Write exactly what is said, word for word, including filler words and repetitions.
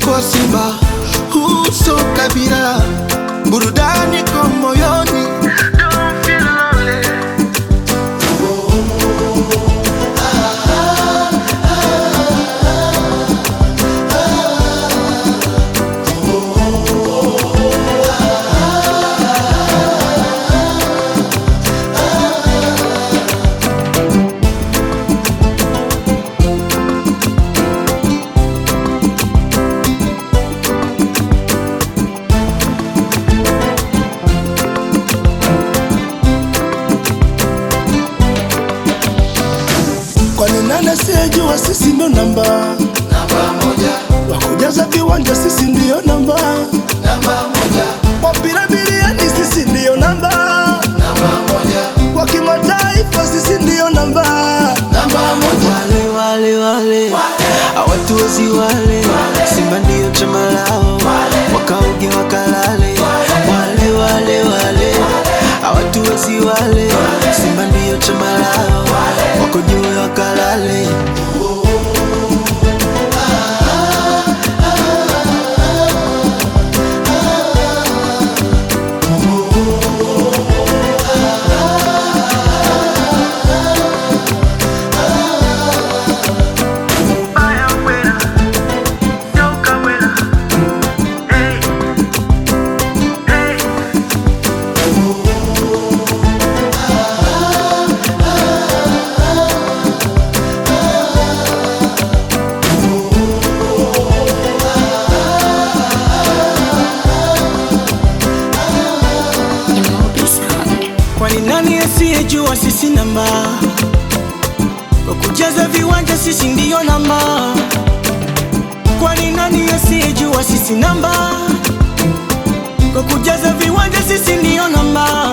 kwa Simba, uso kabila, burudani kwa moyoni. Don't feel lonely. Kwani nani asiyejua sisi ndo namba namba moja, wakujaza viwanja sisi ndio namba namba moja, wapira bilioni sisi ndio namba namba moja, kwa kimataifa sisi ndio namba namba moja. Wale wale wale hawatuwezi wale, Simba ndio chama lao, wakaoge wakalale. Wale wale wale hawatuwezi wale, Simba ndio chama lao, wako juu wakalale. Kwani nani asiyejua sisi namba, kwa kujaza viwanja sisi ndio namba. Kwani nani asiyejua sisi namba, kwa kujaza viwanja sisi ndio namba.